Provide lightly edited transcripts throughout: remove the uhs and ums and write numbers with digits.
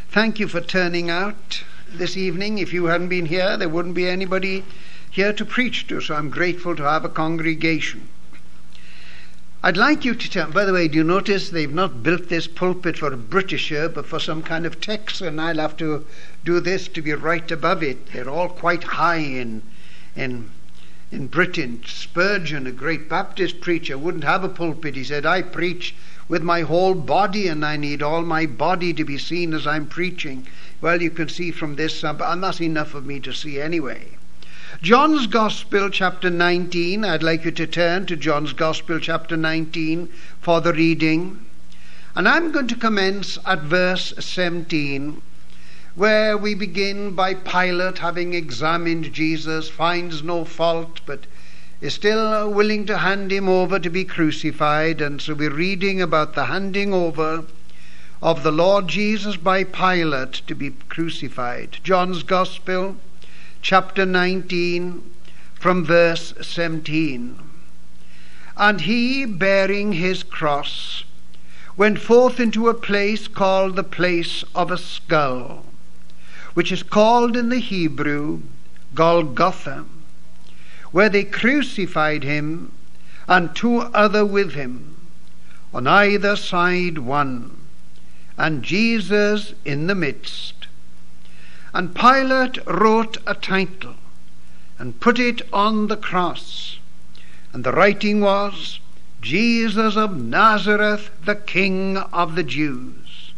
Thank you for turning out this evening. If you hadn't been here, there wouldn't be anybody here to preach to, so I'm grateful to have a congregation. I'd like you to turn, by the way, do you notice they've not built this pulpit for a Britisher, but for some kind of Texan? I'll have to do this to be right above it. They're all quite high in Britain. Spurgeon, a great Baptist preacher, wouldn't have a pulpit. He said, I preach with my whole body, and I need all my body to be seen as I'm preaching. Well, you can see from this, and that's enough of me to see anyway. John's Gospel, chapter 19. I'd like you to turn to John's Gospel, chapter 19, for the reading. And I'm going to commence at verse 17, where we begin by Pilate, having examined Jesus, finds no fault, but is still willing to hand him over to be crucified. And so we're reading about the handing over of the Lord Jesus by Pilate to be crucified. John's Gospel, chapter 19, from verse 17. And he, bearing his cross, went forth into a place called the place of a skull, which is called in the Hebrew Golgotha, where they crucified him, and two other with him, on either side one, and Jesus in the midst. And Pilate wrote a title, and put it on the cross, and the writing was, Jesus of Nazareth, the King of the Jews.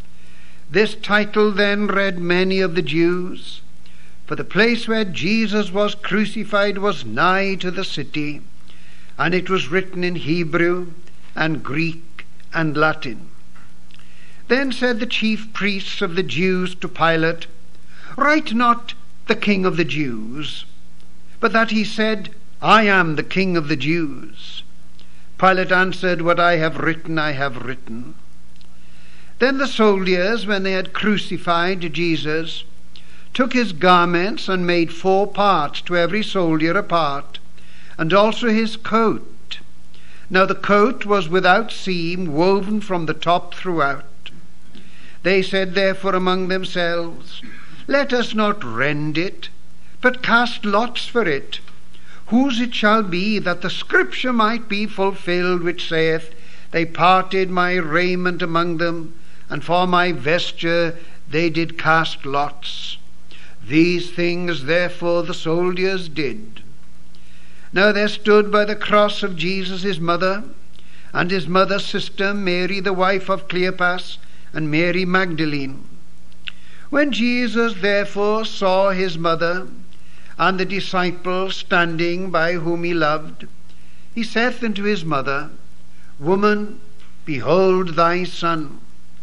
This title then read many of the Jews, for the place where Jesus was crucified was nigh to the city, and it was written in Hebrew and Greek and Latin. Then said the chief priests of the Jews to Pilate, Write not the King of the Jews, but that he said, I am the King of the Jews. Pilate answered, What I have written, I have written. Then the soldiers, when they had crucified Jesus, took his garments and made 4 parts, to every soldier a part, and also his coat. Now the coat was without seam, woven from the top throughout. They said therefore among themselves, Let us not rend it, but cast lots for it, whose it shall be, that the scripture might be fulfilled, which saith, They parted my raiment among them, and for my vesture they did cast lots. These things therefore the soldiers did. Now there stood by the cross of Jesus his mother, and his mother's sister Mary, the wife of Cleopas, and Mary Magdalene. When Jesus therefore saw his mother, and the disciple standing by whom he loved, he saith unto his mother, Woman, behold thy son.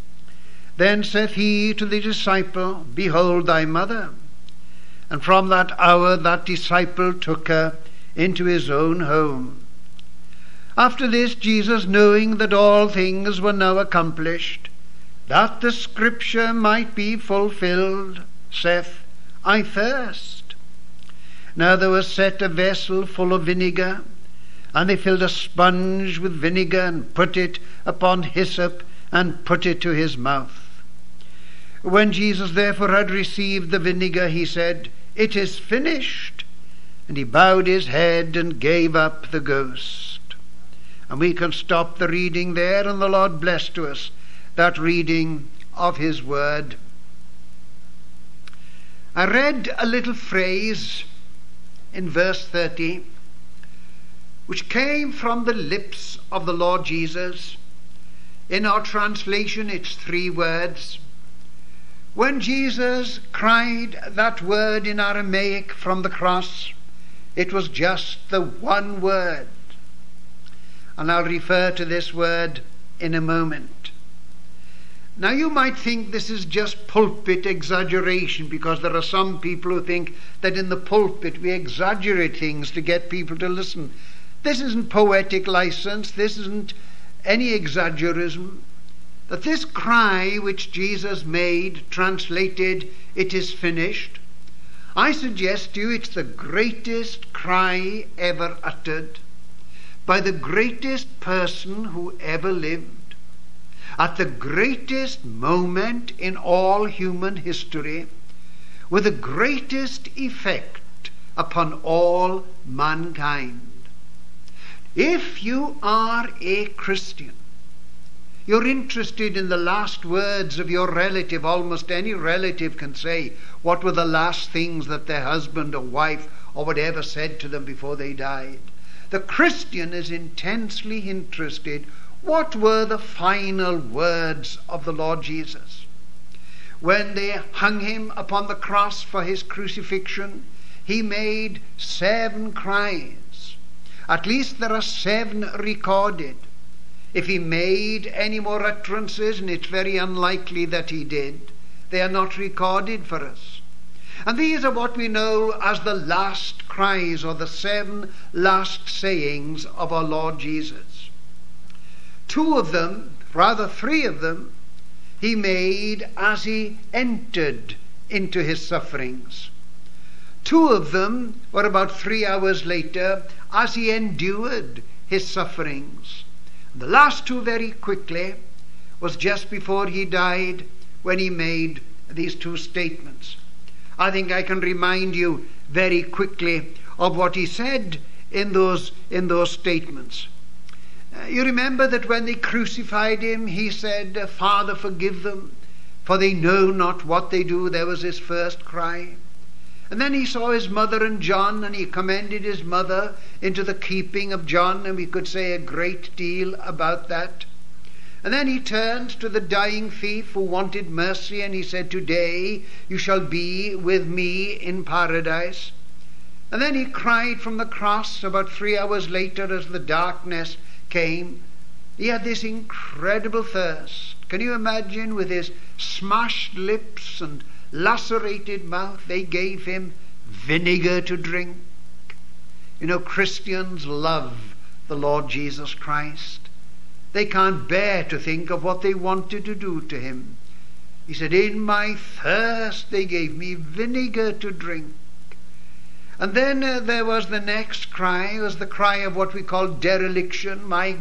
Then saith he to the disciple, Behold thy mother. And from that hour that disciple took her into his own home. After this, Jesus, knowing that all things were now accomplished, that the scripture might be fulfilled, saith, I thirst. Now there was set a vessel full of vinegar, and they filled a sponge with vinegar, and put it upon hyssop, and put it to his mouth. When Jesus therefore had received the vinegar, he said, It is finished. And he bowed his head and gave up the ghost. And we can stop the reading there, and the Lord bless to us that reading of his word. I read a little phrase in verse 30, which came from the lips of the Lord Jesus. In our translation, it's 3 words. When Jesus cried that word in Aramaic from the cross, it was just the one word. And I'll refer to this word in a moment. Now you might think this is just pulpit exaggeration, because there are some people who think that in the pulpit we exaggerate things to get people to listen. This isn't poetic license, this isn't any exaggerism. That this cry which Jesus made, translated, It is finished, I suggest to you it's the greatest cry ever uttered by the greatest person who ever lived. at the greatest moment in all human history, with the greatest effect upon all mankind. If you are a Christian, you're interested in the last words of your relative. Almost any relative can say what were the last things that their husband or wife or whatever said to them before they died. The Christian is intensely interested. What were the final words of the Lord Jesus? When they hung him upon the cross for his crucifixion, he made 7 cries. At least there are 7 recorded. If he made any more utterances, and it's very unlikely that he did, they are not recorded for us. And these are what we know as the last cries, or the 7 last sayings of our Lord Jesus. 2 of them, rather 3 of them, he made as he entered into his sufferings. 2 of them were about 3 hours later as he endured his sufferings. The last 2 very quickly was just before he died, when he made these 2 statements. I think I can remind you very quickly of what he said in those statements. You remember that when they crucified him, he said, "Father, forgive them, for they know not what they do." There was his first cry. And then he saw his mother and John, and he commended his mother into the keeping of John, and we could say a great deal about that. And then he turned to the dying thief who wanted mercy, and he said, "Today you shall be with me in paradise." And then he cried from the cross about 3 hours later as the darkness came. He had this incredible thirst. Can you imagine, with his smashed lips and lacerated mouth, they gave him vinegar to drink. You know, Christians love the Lord Jesus Christ. They can't bear to think of what they wanted to do to him. He said, "In my thirst they gave me vinegar to drink." And then there was the next cry. It was the cry of what we call dereliction. My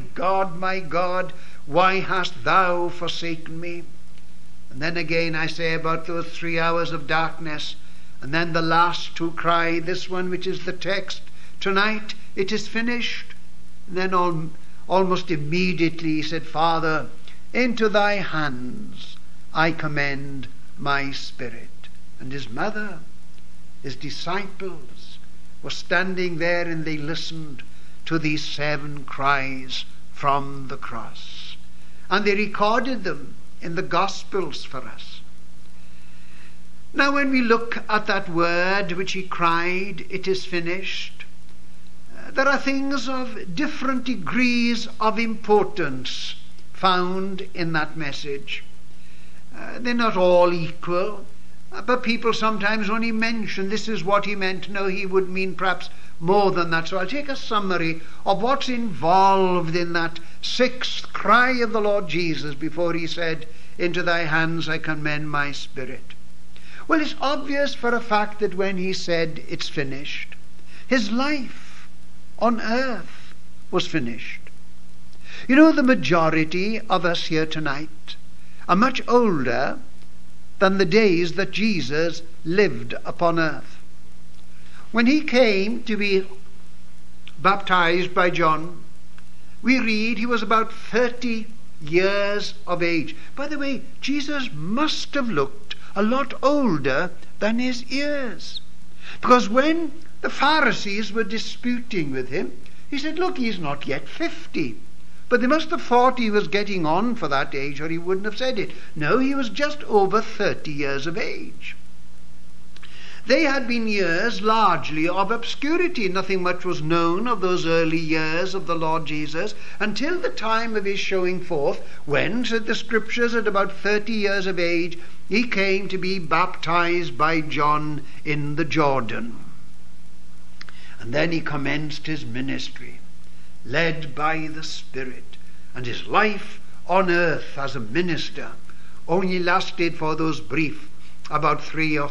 God, why hast thou forsaken me?" And then again I say about those 3 hours of darkness. And then the last 2 cry, this one which is the text tonight, "It is finished." And then almost immediately he said, "Father, into thy hands I commend my spirit." And his mother, his disciples, were standing there, and they listened to these 7 cries from the cross. And they recorded them in the Gospels for us. Now when we look at that word which he cried, "It is finished," there are things of different degrees of importance found in that message. They're not all equal, but people sometimes only mention this is what he meant. No, he would mean perhaps more than that. So I'll take a summary of what's involved in that 6th cry of the Lord Jesus before he said, "Into thy hands I commend my spirit." Well, it's obvious for a fact that when he said it's finished, his life on earth was finished. You know, the majority of us here tonight are much older than the days that Jesus lived upon earth. When he came to be baptized by John, we read he was about 30 years of age. By the way, Jesus must have looked a lot older than his years, because when the Pharisees were disputing with him, he said, "Look, he's not yet 50. But they must have thought he was getting on for that age, or he wouldn't have said it. No, he was just over 30 years of age. They had been years largely of obscurity. Nothing much was known of those early years of the Lord Jesus until the time of his showing forth, when, said the Scriptures, at about 30 years of age, he came to be baptized by John in the Jordan. And then he commenced his ministry, led by the Spirit, and his life on earth as a minister only lasted for those brief about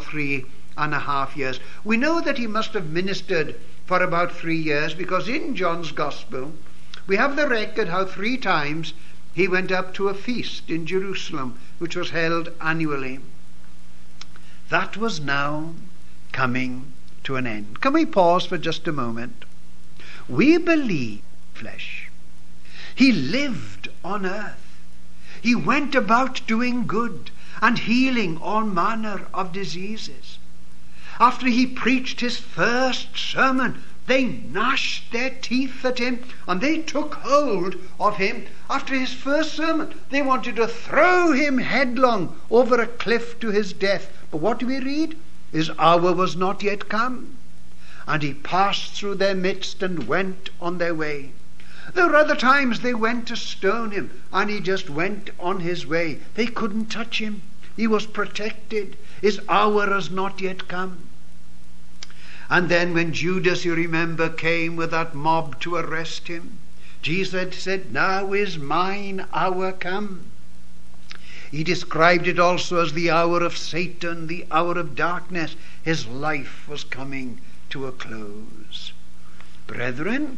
3.5 years. We know that he must have ministered for about 3 years, because in John's Gospel we have the record how 3 times he went up to a feast in Jerusalem, which was held annually. That was now coming to an end. Can we pause for just a moment? We believe flesh. He lived on earth. He went about doing good and healing all manner of diseases. After he preached his first sermon, they gnashed their teeth at him, and they took hold of him. After his first sermon, they wanted to throw him headlong over a cliff to his death. But what do we read? His hour was not yet come, and he passed through their midst and went on their way. There were other times they went to stone him, and he just went on his way. They couldn't touch him. He was protected. His hour has not yet come. And then when Judas, you remember, came with that mob to arrest him, Jesus said, "Now is mine hour come." He described it also as the hour of Satan, the hour of darkness. His life was coming to a close. Brethren,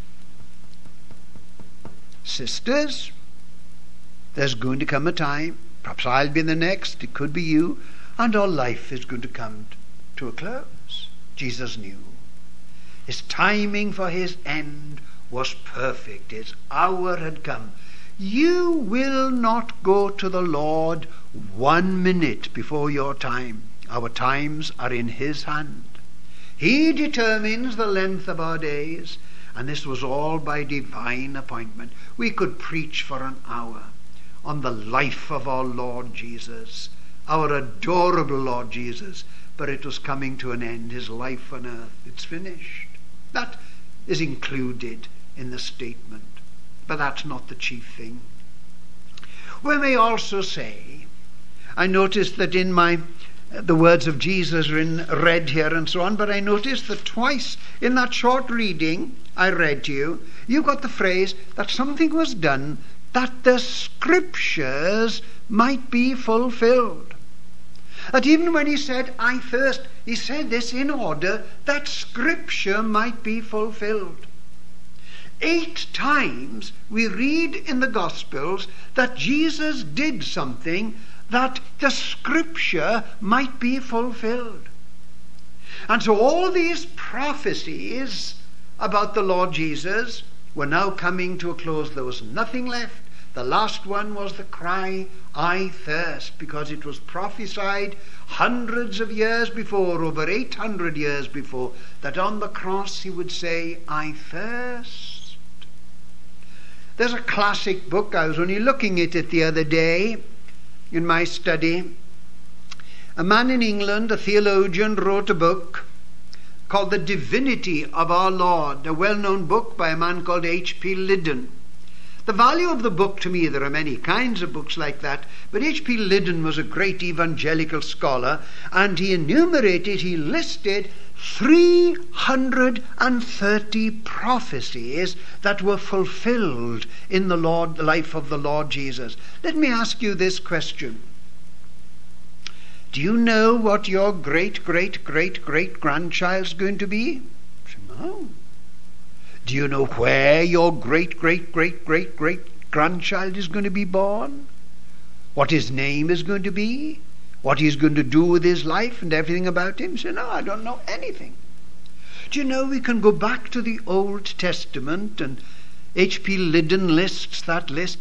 sisters, there's going to come a time, perhaps I'll be the next, it could be you, and our life is going to come to a close. Jesus knew. His timing for his end was perfect. His hour had come. You will not go to the Lord 1 minute before your time. Our times are in his hand. He determines the length of our days, and this was all by divine appointment. We could preach for an hour on the life of our Lord Jesus, our adorable Lord Jesus, but it was coming to an end. His life on earth, it's finished. That is included in the statement, but that's not the chief thing. We may also say, I noticed that in the words of Jesus are in red here and so on, but I noticed that twice in that short reading I read to you, you got the phrase that something was done that the scriptures might be fulfilled. That even when he said, "I thirst," he said this in order that scripture might be fulfilled. 8 times we read in the Gospels that Jesus did something that the scripture might be fulfilled. And so all these prophecies about the Lord Jesus were now coming to a close. There was nothing left. The last one was the cry, "I thirst," because it was prophesied hundreds of years before, over 800 years before, that on the cross he would say, "I thirst." There's a classic book, I was only looking at it the other day in my study. A man in England, a theologian, wrote a book called The Divinity of Our Lord, a well-known book by a man called H.P. Liddon. The value of the book to me, there are many kinds of books like that, but H.P. Liddon was a great evangelical scholar, and he listed 330 prophecies that were fulfilled in the life of the Lord Jesus. Let me ask you this question. Do you know what your great-great-great-great-grandchild's going to be? No. Do you know where your great-great-great-great-great-grandchild is going to be born? What his name is going to be? What he's going to do with his life and everything about him? Say, no, I don't know anything. Do you know we can go back to the Old Testament, and H.P. Liddon lists that list,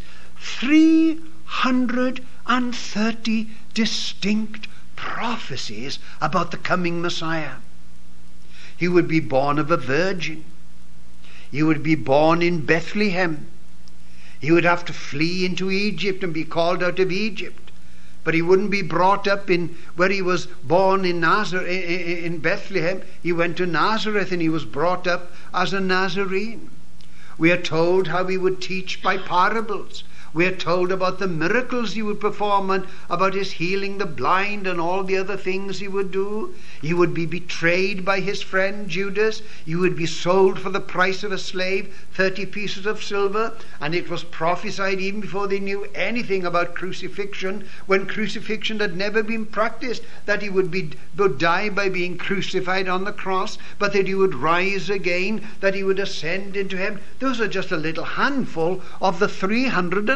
330 distinct prophecies about the coming Messiah. He would be born of a virgin. He would be born in Bethlehem. He would have to flee into Egypt and be called out of Egypt. But he wouldn't be brought up where he was born in Bethlehem. He went to Nazareth and he was brought up as a Nazarene. We are told how he would teach by parables. We are told about the miracles he would perform and about his healing the blind and all the other things he would do. He would be betrayed by his friend Judas. He would be sold for the price of a slave, 30 pieces of silver. And it was prophesied even before they knew anything about crucifixion, when crucifixion had never been practiced, that he would die by being crucified on the cross, but that he would rise again, that he would ascend into heaven. Those are just a little handful of the 330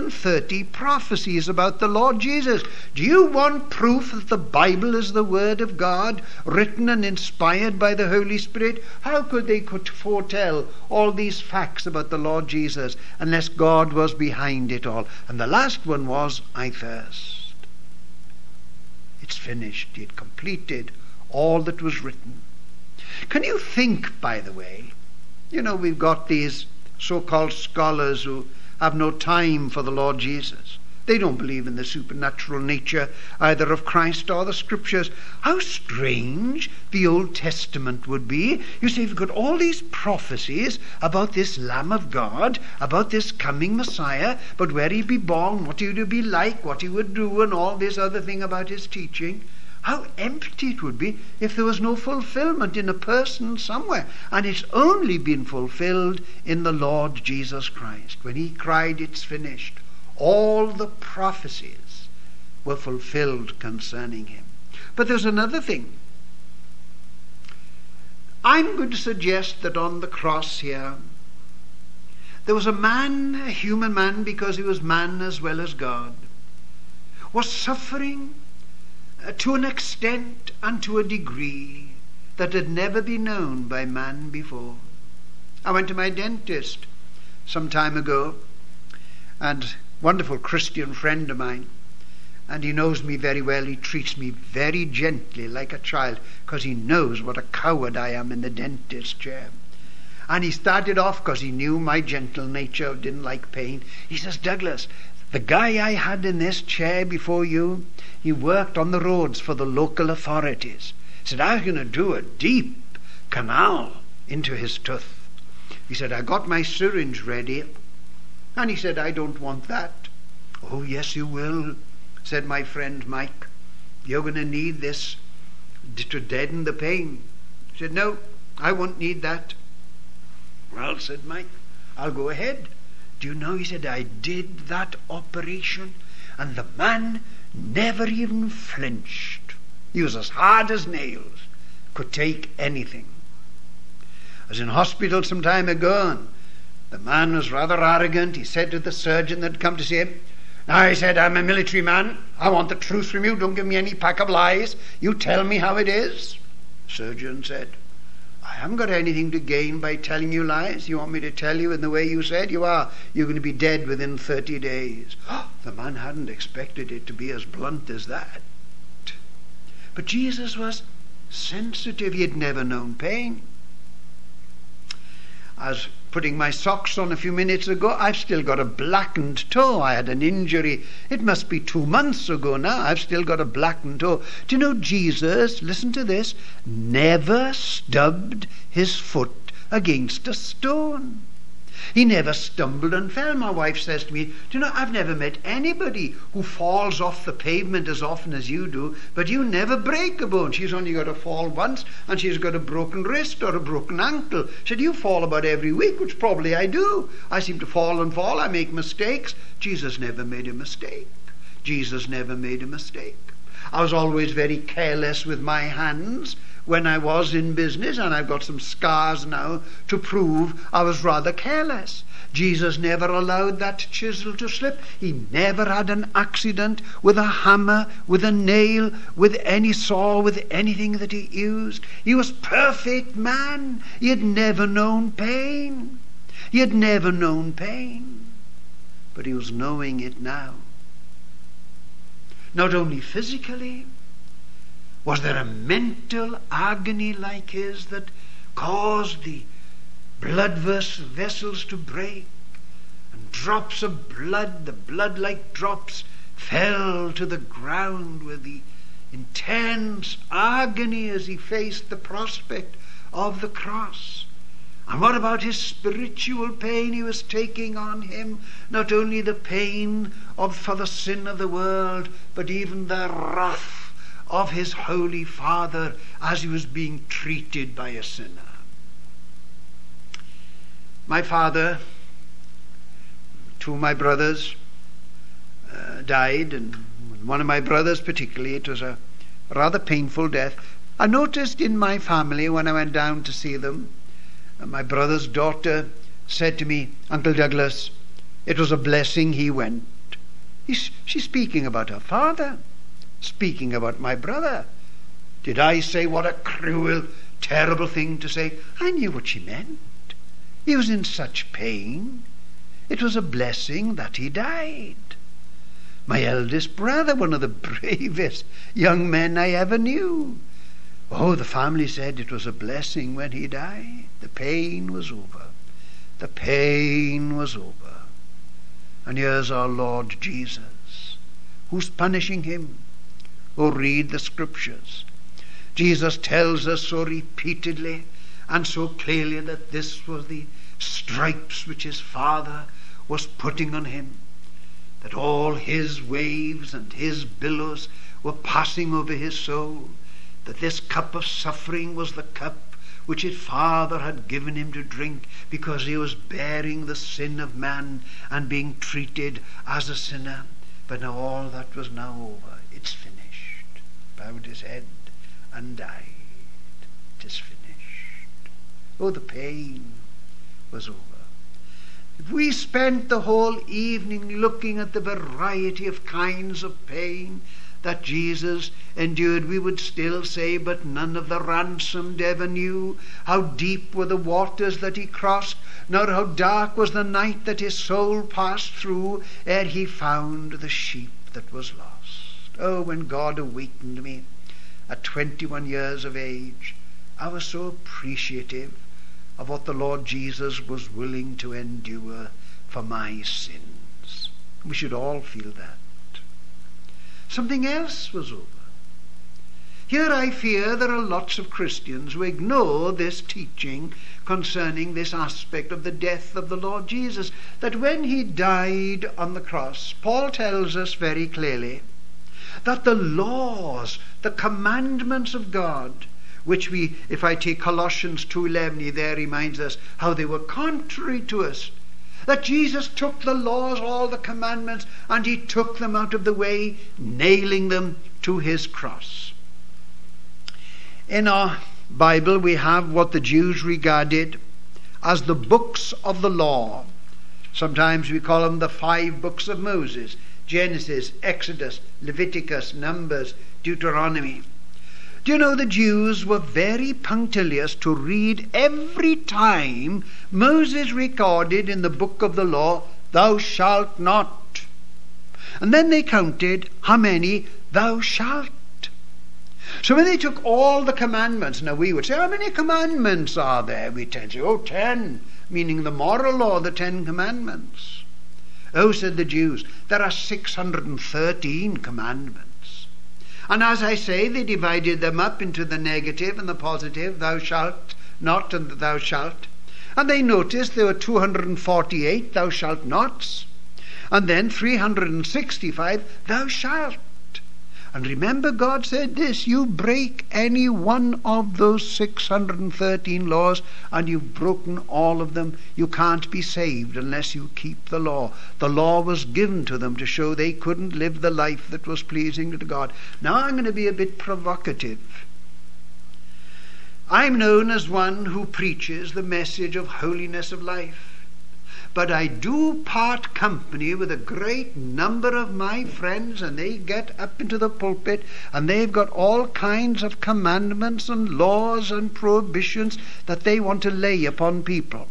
130 prophecies about the Lord Jesus. Do you want proof that the Bible is the Word of God, written and inspired by the Holy Spirit? How could they foretell all these facts about the Lord Jesus unless God was behind it all? And the last one was, I thirst. It's finished. He had completed all that was written. Can you think, by the way, we've got these so-called scholars who have no time for the Lord Jesus. They don't believe in the supernatural nature either of Christ or the Scriptures. How strange the Old Testament would be. You see, you've got all these prophecies about this Lamb of God, about this coming Messiah, but where he'd be born, what he would be like, what he would do, and all this other thing about his teaching. How empty it would be if there was no fulfillment in a person somewhere. And it's only been fulfilled in the Lord Jesus Christ. When he cried, it's finished, all the prophecies were fulfilled concerning him. But there's another thing. I'm going to suggest that on the cross here, there was a man, a human man, because he was man as well as God, was suffering to an extent and to a degree that had never been known by man before. I went to my dentist some time ago, and wonderful Christian friend of mine, and he knows me very well. He treats me very gently like a child, because he knows what a coward I am in the dentist chair. And he started off, because he knew my gentle nature, didn't like pain. He says, Douglas, the guy I had in this chair before you, he worked on the roads for the local authorities. He said, I was going to do a deep canal into his tooth. He said, I got my syringe ready. And he said, I don't want that. Oh, yes, you will, said my friend Mike. You're going to need this to deaden the pain. He said, no, I won't need that. Well, said Mike, I'll go ahead. Do you know, he said, I did that operation and the man never even flinched. He was as hard as nails, could take anything. I was in hospital some time ago, and the man was rather arrogant. He said to the surgeon that had come to see him, now, he said, I'm a military man. I want the truth from you. Don't give me any pack of lies. You tell me how it is. The surgeon said, I haven't got anything to gain by telling you lies. You want me to tell you in the way you said you are? You're going to be dead within 30 days. The man hadn't expected it to be as blunt as that. But Jesus was sensitive. He had never known pain. I was putting my socks on a few minutes ago. I've still got a blackened toe. I had an injury. It must be 2 months ago now. I've still got a blackened toe. Do you know Jesus, listen to this, never stubbed his foot against a stone. He never stumbled and fell. My wife says to me, do you know, I've never met anybody who falls off the pavement as often as you do, but you never break a bone. She's only got to fall once, and she's got a broken wrist or a broken ankle. She said, you fall about every week, which probably I do. I seem to fall and fall. I make mistakes. Jesus never made a mistake. Jesus never made a mistake. I was always very careless with my hands when I was in business, and I've got some scars now to prove I was rather careless. Jesus never allowed that chisel to slip. He never had an accident with a hammer, with a nail, with any saw, with anything that he used. He was perfect man. He had never known pain. He had never known pain. But he was knowing it now. Not only physically, was there a mental agony like his that caused the blood vessels to break, and drops of blood, the blood like drops, fell to the ground with the intense agony as he faced the prospect of the cross? And what about his spiritual pain he was taking on him? Not only the pain for the sin of the world, but even the wrath of his Holy Father as he was being treated by a sinner. My father, two of my brothers died, and one of my brothers particularly, it was a rather painful death. I noticed in my family when I went down to see them, my brother's daughter said to me, Uncle Douglas, it was a blessing he went. She's speaking about her father, speaking about my brother. Did I say what a cruel, terrible thing to say? I knew what she meant. He was in such pain. It was a blessing that he died. My eldest brother, one of the bravest young men I ever knew. Oh, the family said it was a blessing when he died. The pain was over. The pain was over. And here's our Lord Jesus. Who's punishing him? Oh, read the scriptures. Jesus tells us so repeatedly and so clearly that this was the stripes which his Father was putting on him, that all his waves and his billows were passing over his soul, that this cup of suffering was the cup which his Father had given him to drink, because he was bearing the sin of man and being treated as a sinner. But now all that was now over. It's finished. Bowed his head and died. It is finished. Oh, the pain was over. If we spent the whole evening looking at the variety of kinds of pain that Jesus endured, we would still say, but none of the ransomed ever knew how deep were the waters that he crossed, nor how dark was the night that his soul passed through, ere he found the sheep that was lost. Oh, when God awakened me at 21 years of age, I was so appreciative of what the Lord Jesus was willing to endure for my sins. We should all feel that. Something else was over. Here I fear there are lots of Christians who ignore this teaching concerning this aspect of the death of the Lord Jesus, that when he died on the cross, Paul tells us very clearly that the laws, the commandments of God, which we, if I take Colossians 2:11, he there reminds us how they were contrary to us, that Jesus took the laws, all the commandments, and he took them out of the way, nailing them to his cross. In our Bible we have what the Jews regarded as the books of the law. Sometimes we call them the 5 books of Moses: Genesis, Exodus, Leviticus, Numbers, Deuteronomy. Do you know the Jews were very punctilious to read every time Moses recorded in the book of the law, "Thou shalt not." And then they counted how many "thou shalt." So when they took all the commandments, now we would say, how many commandments are there? We tend to say, 10, meaning the moral law, the 10 commandments. Oh, said the Jews, there are 613 commandments. And as I say, they divided them up into the negative and the positive, thou shalt not and thou shalt. And they noticed there were 248 thou shalt nots, and then 365 thou shalt. And remember, God said this: you break any one of those 613 laws and you've broken all of them. You can't be saved unless you keep the law. The law was given to them to show they couldn't live the life that was pleasing to God. Now I'm going to be a bit provocative. I'm known as one who preaches the message of holiness of life. But I do part company with a great number of my friends, and they get up into the pulpit and they've got all kinds of commandments and laws and prohibitions that they want to lay upon people.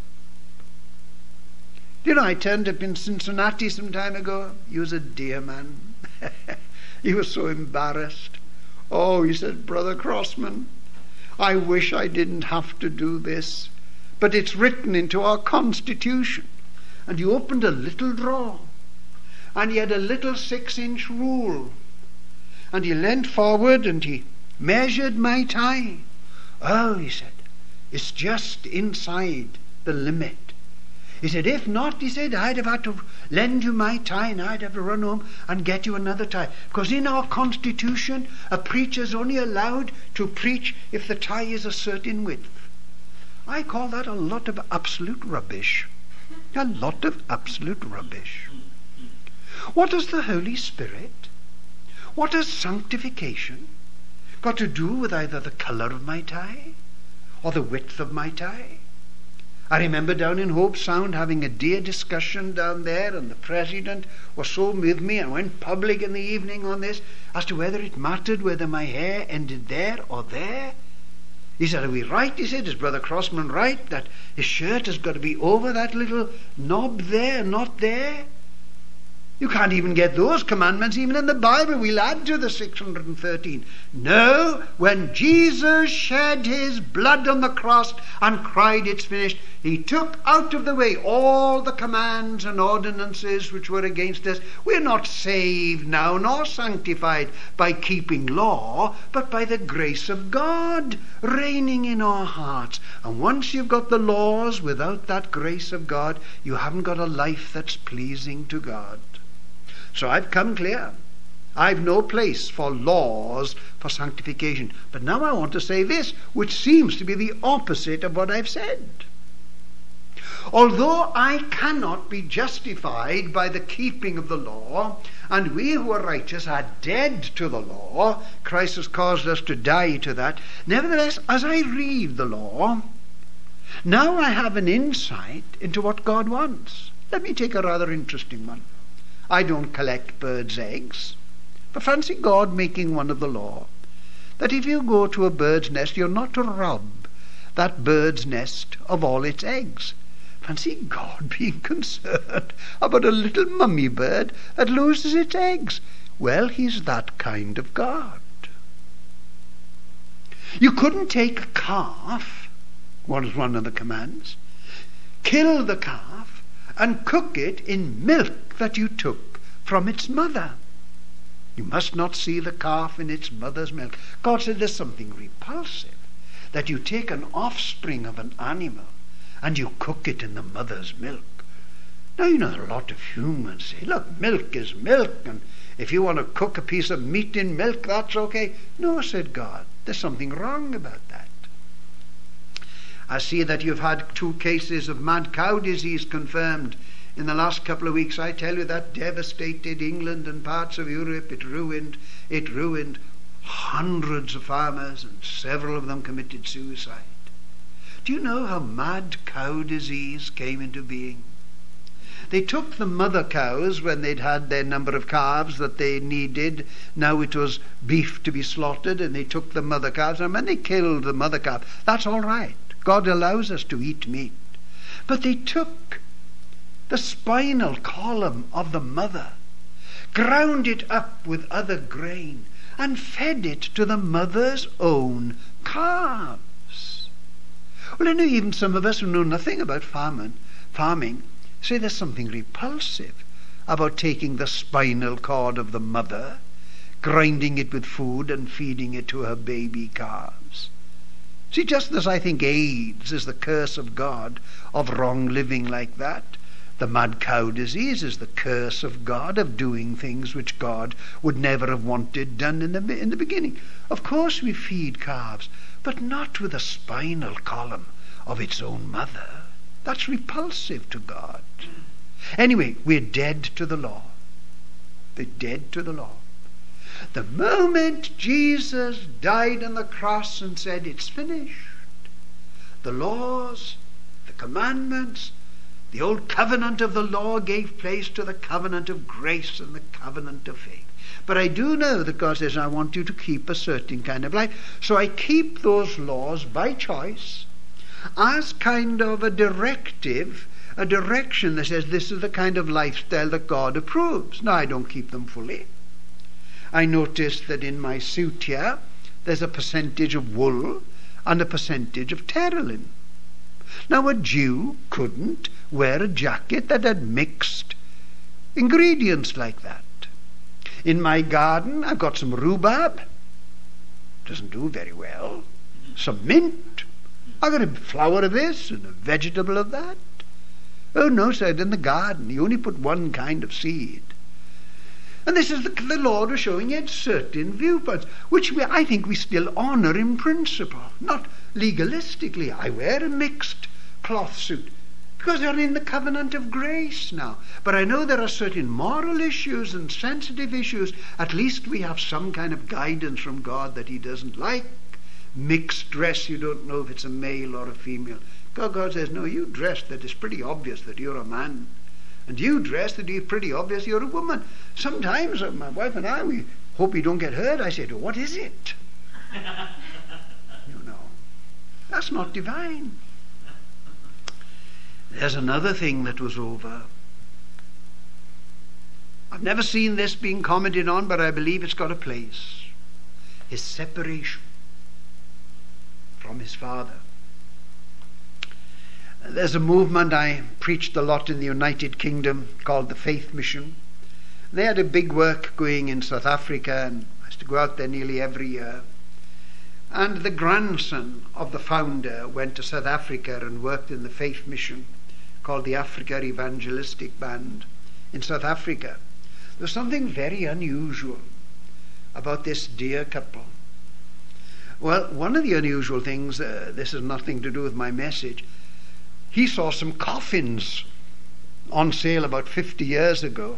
You know, I turned up in Cincinnati some time ago. He was a dear man. He was so embarrassed. Oh, he said, Brother Crossman, I wish I didn't have to do this, but it's written into our Constitution. And he opened a little drawer, and he had a little 6-inch rule, and he leant forward and he measured my tie. Oh, he said, it's just inside the limit. He said, if not, he said, I'd have had to lend you my tie, and I'd have to run home and get you another tie. Because in our Constitution, a preacher's only allowed to preach if the tie is a certain width. I call that a lot of absolute rubbish. A lot of absolute rubbish. What has the Holy Spirit, what has sanctification got to do with either the colour of my tie or the width of my tie? I remember down in Hope Sound having a dear discussion down there, and the president was so with me and went public in the evening on this as to whether it mattered whether my hair ended there or there. He said, are we right? He said, is Brother Crossman right that his shirt has got to be over that little knob there, not there? You can't even get those commandments even in the Bible. We'll add to the 613. No, when Jesus shed his blood on the cross and cried, it's finished, he took out of the way all the commands and ordinances which were against us. We're not saved now nor sanctified by keeping law, but by the grace of God reigning in our hearts. And once you've got the laws without that grace of God, you haven't got a life that's pleasing to God. So I've come clear. I've no place for laws for sanctification. But now I want to say this, which seems to be the opposite of what I've said. Although I cannot be justified by the keeping of the law, and we who are righteous are dead to the law, Christ has caused us to die to that. Nevertheless, as I read the law, now I have an insight into what God wants. Let me take a rather interesting one. I don't collect birds' eggs, but fancy God making one of the law, that if you go to a bird's nest, you're not to rob that bird's nest of all its eggs. Fancy God being concerned about a little mummy bird that loses its eggs. Well, he's that kind of God. You couldn't take a calf, what is one of the commands, kill the calf and cook it in milk that you took from its mother. You must not see the calf in its mother's milk. God said there's something repulsive, that you take an offspring of an animal and you cook it in the mother's milk. Now, you know, a lot of humans say, look, milk is milk, and if you want to cook a piece of meat in milk, that's okay. No, said God, there's something wrong about that. I see that you've had 2 cases of mad cow disease confirmed in the last couple of weeks. I tell you, that devastated England and parts of Europe. It ruined hundreds of farmers, and several of them committed suicide. Do you know how mad cow disease came into being? They took the mother cows when they'd had their number of calves that they needed. Now it was beef to be slaughtered, and they took the mother calves, and when they killed the mother calf, that's all right. God allows us to eat meat. But they took the spinal column of the mother, ground it up with other grain, and fed it to the mother's own calves. Well, I know even some of us who know nothing about farming say there's something repulsive about taking the spinal cord of the mother, grinding it with food and feeding it to her baby calves. See, just as I think AIDS is the curse of God of wrong living like that, the mad cow disease is the curse of God of doing things which God would never have wanted done in the beginning. Of course we feed calves, but not with the spinal column of its own mother. That's repulsive to God. Anyway, we're dead to the law. They're dead to the law. The moment Jesus died on the cross and said, it's finished, the laws, the commandments, the old covenant of the law gave place to the covenant of grace and the covenant of faith. But I do know that God says, I want you to keep a certain kind of life. So I keep those laws by choice as kind of a directive, a direction that says this is the kind of lifestyle that God approves. Now, I don't keep them fully. I noticed that in my suit here, there's a percentage of wool and a percentage of terralin. Now, a Jew couldn't wear a jacket that had mixed ingredients like that. In my garden, I've got some rhubarb. Doesn't do very well. Some mint. I've got a flower of this and a vegetable of that. Oh, no, said in the garden, you only put one kind of seed. And this is the Lord was showing you certain viewpoints, which I think we still honour in principle, not legalistically. I wear a mixed cloth suit because they're in the covenant of grace now. But I know there are certain moral issues and sensitive issues. At least we have some kind of guidance from God that he doesn't like mixed dress, you don't know if it's a male or a female. God says, no, you dress that it's pretty obvious that you're a man. And you dress that it's pretty obvious you're a woman. Sometimes my wife and I, we hope we don't get hurt. I say to her, what is it? You know, that's not divine. There's another thing that was over. I've never seen this being commented on, but I believe it's got a place. His separation from his Father. There's a movement I preached a lot in the United Kingdom called the Faith Mission. They had a big work going in South Africa, and I used to go out there nearly every year. And the grandson of the founder went to South Africa and worked in the Faith Mission called the Africa Evangelistic Band in South Africa. There's something very unusual about this dear couple. Well, one of the unusual things, this has nothing to do with my message, he saw some coffins on sale about 50 years ago.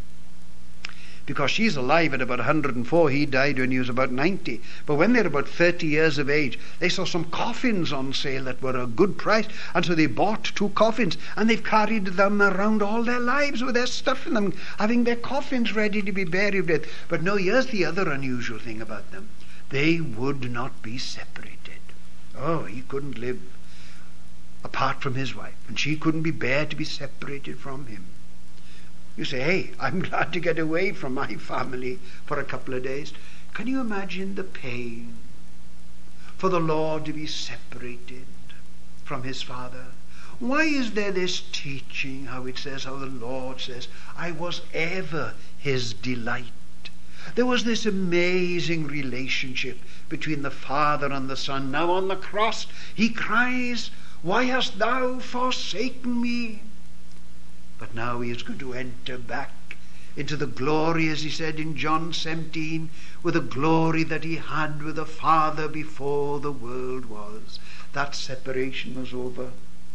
Because she's alive at about 104, he died when he was about 90. But when they're about 30 years of age, they saw some coffins on sale that were a good price. And so they bought 2 coffins, and they've carried them around all their lives with their stuff in them, having their coffins ready to be buried with. But no, here's the other unusual thing about them. They would not be separated. Oh, he couldn't live apart from his wife, and she couldn't bear to be separated from him. You say, hey, I'm glad to get away from my family for a couple of days. Can you imagine the pain for the Lord to be separated from his Father? Why is there this teaching, how it says, how the Lord says, I was ever his delight? There was this amazing relationship between the Father and the Son. Now on the cross, he cries, why hast thou forsaken me? But now he is going to enter back into the glory, as he said in John 17, with the glory that he had with the Father before the world was. That separation was over.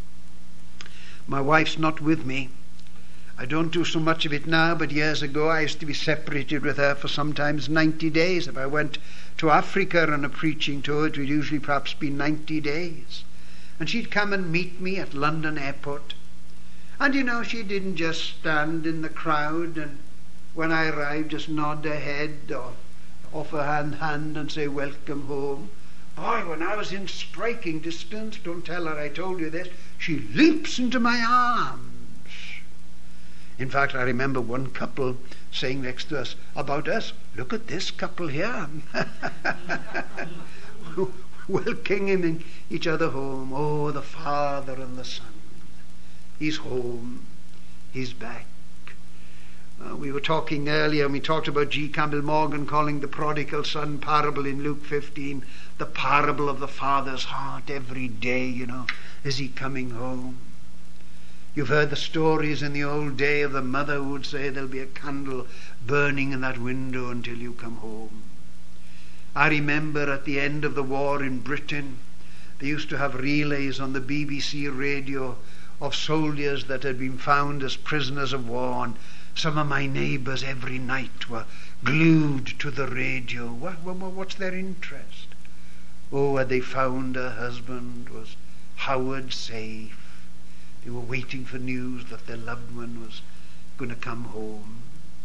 My wife's not with me. I don't do so much of it now, but years ago I used to be separated with her for sometimes 90 days. If I went to Africa on a preaching tour, it would usually perhaps be 90 days. And she'd come and meet me at London Airport. And you know, she didn't just stand in the crowd and when I arrived just nod her head or offer her hand and say welcome home. Boy, when I was in striking distance, don't tell her I told you this, she leaps into my arms. In fact, I remember one couple saying next to us about us, look at this couple here. Welcoming each other home. Oh, the Father and the Son. He's home. He's back. We were talking earlier, and we talked about G. Campbell Morgan calling the prodigal son parable in Luke 15 the parable of the Father's heart every day, you know, is he coming home? You've heard the stories in the old day of the mother who would say there'll be a candle burning in that window until you come home. I remember at the end of the war in Britain, they used to have relays on the BBC radio of soldiers that had been found as prisoners of war, and some of my neighbours every night were glued to the radio. What's their interest? Oh, had they found her husband? Was Howard safe? They were waiting for news that their loved one was going to come home.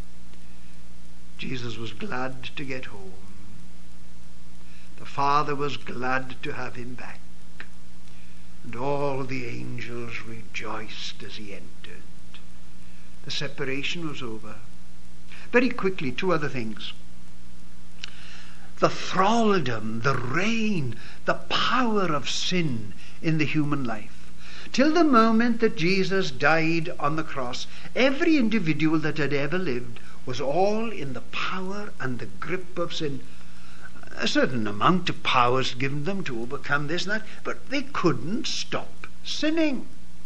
Jesus was glad to get home. The Father was glad to have him back. And all the angels rejoiced as he entered. The separation was over. Very quickly, 2 other things. The thraldom, the reign, the power of sin in the human life. Till the moment that Jesus died on the cross, every individual that had ever lived was all in the power and the grip of sin. A certain amount of power was given them to overcome this and that, but they couldn't stop sinning.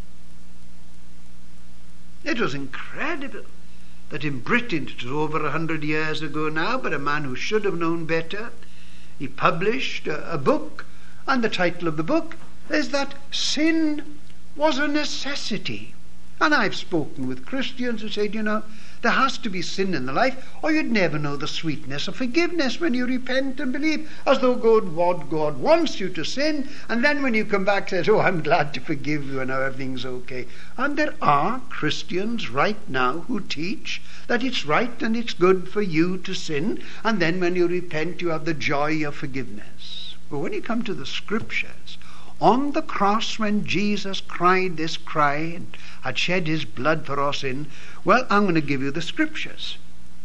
It was incredible that in Britain, it was over 100 years ago now, but a man who should have known better, he published a book, and the title of the book is that sin was a necessity. And I've spoken with Christians who said, you know, There has to be sin in the life, or you'd never know the sweetness of forgiveness when you repent and believe, as though God wants you to sin, and then when you come back says, oh, I'm glad to forgive you and now everything's okay. And there are Christians right now who teach that it's right and it's good for you to sin, and then when you repent you have the joy of forgiveness. But when you come to the Scriptures, on the cross when Jesus cried this cry and had shed his blood for our sin, well, I'm going to give you the Scriptures.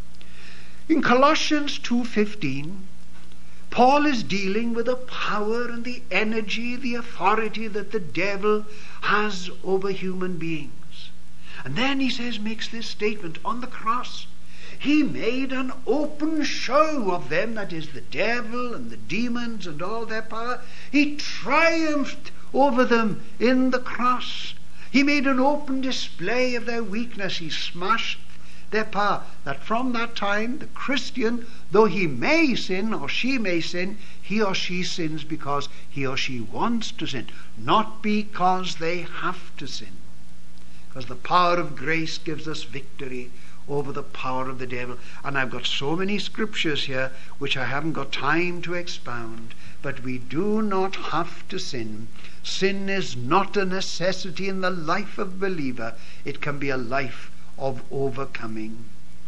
In Colossians 2:15, Paul is dealing with the power and the energy, the authority that the devil has over human beings. And then he says, makes this statement, on the cross, he made an open show of them, that is the devil and the demons and all their power. He triumphed over them in the cross. He made an open display of their weakness. He smashed their power. That from that time, the Christian, though he may sin or she may sin, he or she sins because he or she wants to sin, not because they have to sin. Because the power of grace gives us victory over the power of the devil. And I've got so many Scriptures here which I haven't got time to expound, but we do not have to sin. Sin is not a necessity in the life of a believer. It can be a life of overcoming.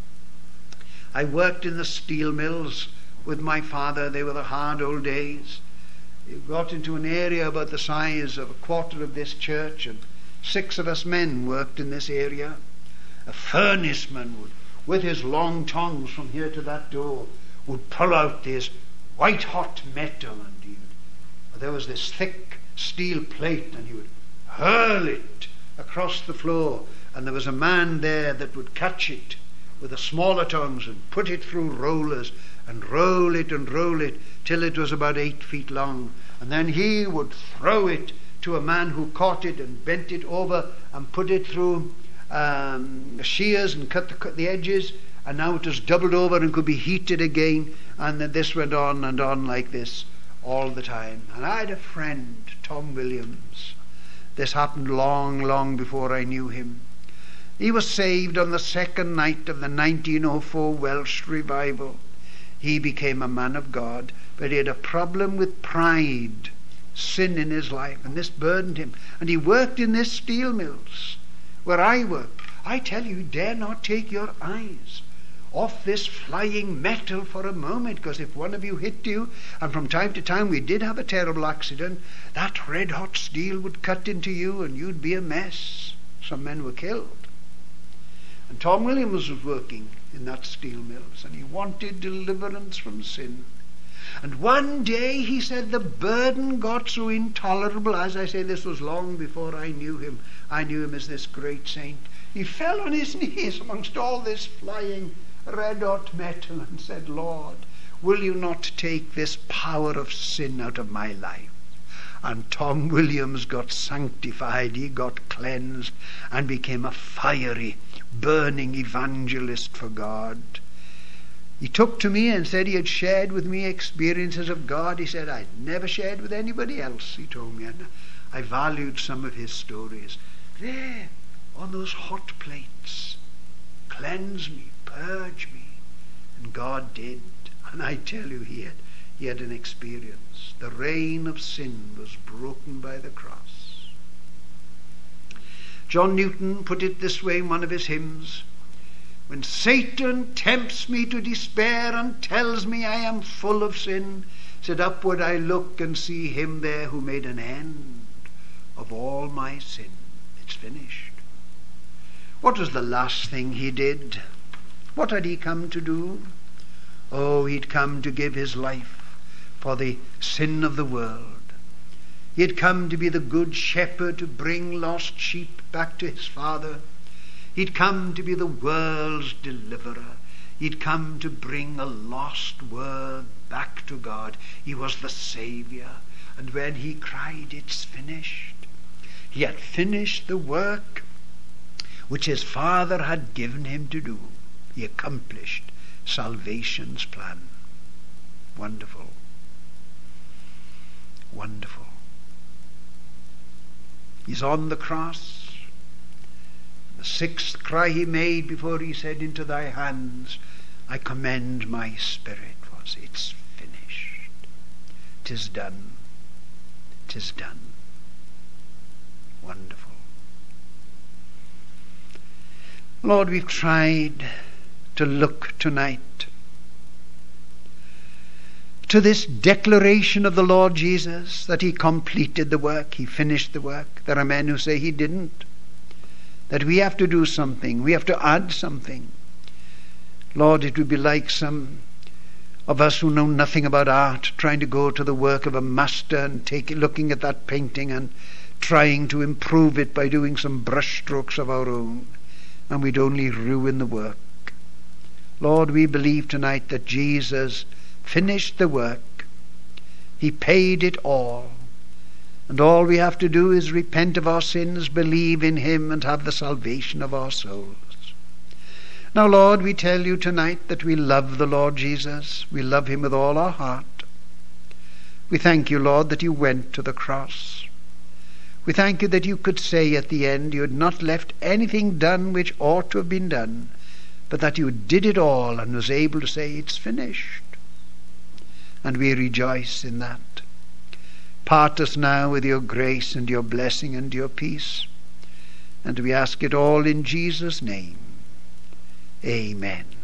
I worked in the steel mills with my father. They were the hard old days. We got into an area about the size of a quarter of this church, and 6 of us men worked in this area. A furnaceman would, with his long tongs from here to that door, would pull out this white hot metal, and there was this thick steel plate, and he would hurl it across the floor, and there was a man there that would catch it with the smaller tongs and put it through rollers and roll it till it was about 8 feet long, and then he would throw it to a man who caught it and bent it over and put it through shears and cut the edges, and now it was doubled over and could be heated again, and then this went on and on like this all the time. And I had a friend, Tom Williams. This happened long before I knew him. He was saved on the second night of the 1904 Welsh revival. He became a man of God, but he had a problem with pride, sin in his life, and this burdened him. And he worked in this steel mills where I work. I tell you, dare not take your eyes off this flying metal for a moment, because if one of you hit you, and from time to time we did have a terrible accident, that red hot steel would cut into you and you'd be a mess. Some men were killed. And Tom Williams was working in that steel mills, and he wanted deliverance from sin. And one day he said the burden got so intolerable. As I say, this was long before I knew him. I knew him as this great saint. He fell on his knees amongst all this flying red-hot metal and said, Lord, will you not take this power of sin out of my life? And Tom Williams got sanctified. He got cleansed and became a fiery, burning evangelist for God. He took to me and said he had shared with me experiences of God. He said I'd never shared with anybody else, he told me, and I valued some of his stories. There, on those hot plates, cleanse me, purge me, and God did. And I tell you, he had an experience. The reign of sin was broken by the cross. John Newton put it this way in one of his hymns: when Satan tempts me to despair and tells me I am full of sin, said upward I look and see him there who made an end of all my sin. It's finished. What was the last thing he did? What had he come to do? Oh, he'd come to give his life for the sin of the world. He had come to be the good shepherd, to bring lost sheep back to his Father. He'd come to be the world's deliverer. He'd come to bring a lost world back to God. He was the Saviour. And when he cried, it's finished, he had finished the work which his Father had given him to do. He accomplished salvation's plan. Wonderful. Wonderful. He's on the cross. The sixth cry he made before he said, into thy hands I commend my spirit, was, it's finished. 'Tis done. 'Tis done. Wonderful. Lord, we've tried to look tonight to this declaration of the Lord Jesus that he completed the work, he finished the work. There are men who say he didn't, that we have to do something, we have to add something. Lord, it would be like some of us who know nothing about art trying to go to the work of a master and looking at that painting and trying to improve it by doing some brush strokes of our own, and we'd only ruin the work. Lord, we believe tonight that Jesus finished the work. He paid it all. And all we have to do is repent of our sins, believe in him, and have the salvation of our souls. Now, Lord, we tell you tonight that we love the Lord Jesus. We love him with all our heart. We thank you, Lord, that you went to the cross. We thank you that you could say at the end you had not left anything done which ought to have been done, but that you did it all and was able to say, it's finished. And we rejoice in that. Part us now with your grace and your blessing and your peace. And we ask it all in Jesus' name. Amen.